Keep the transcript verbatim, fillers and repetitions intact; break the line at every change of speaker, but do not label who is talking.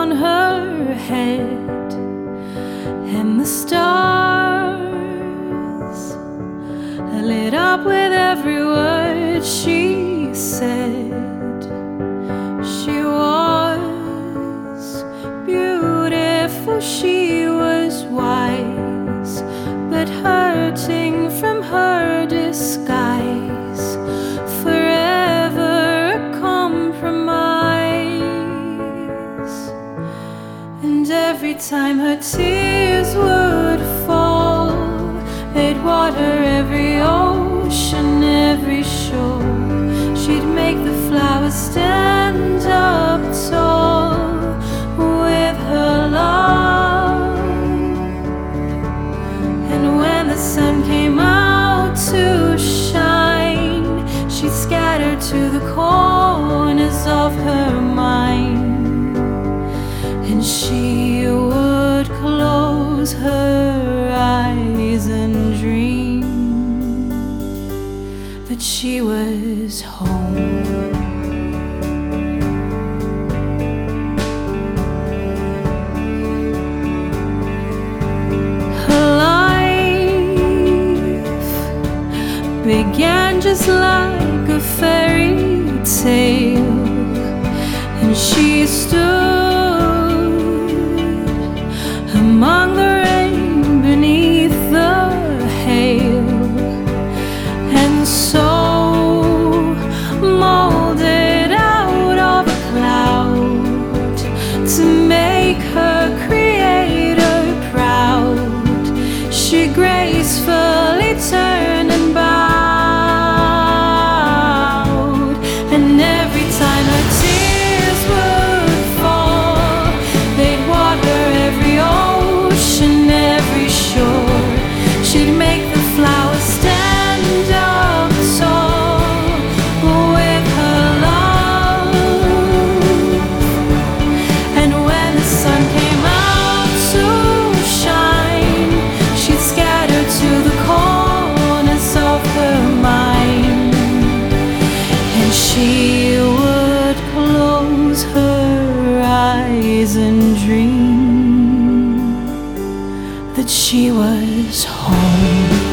on her head, and the stars lit up with every word she said. She was beautiful, she was wise, but hurting from her disguise, forever a compromise. And every time her tears would fall, they'd water every ocean, every shore. She'd make the flowers stand up tall with her love. And when the sun came out to shine, she'd scatter to the corners of her mind, and she would close her eyes and dream that she was home. Began just like a fairy tale, and she stood among the rain beneath the hail, and so molded out of a cloud to make her creator proud, she gracefully turned and bowed. And every time her tears would fall, they'd water every ocean, every shore. She'd make the flowers stand up tall with her love. And when the sun came out to shine, she'd scatter to the corners of her mind, and she would close her eyes and dream that she was home.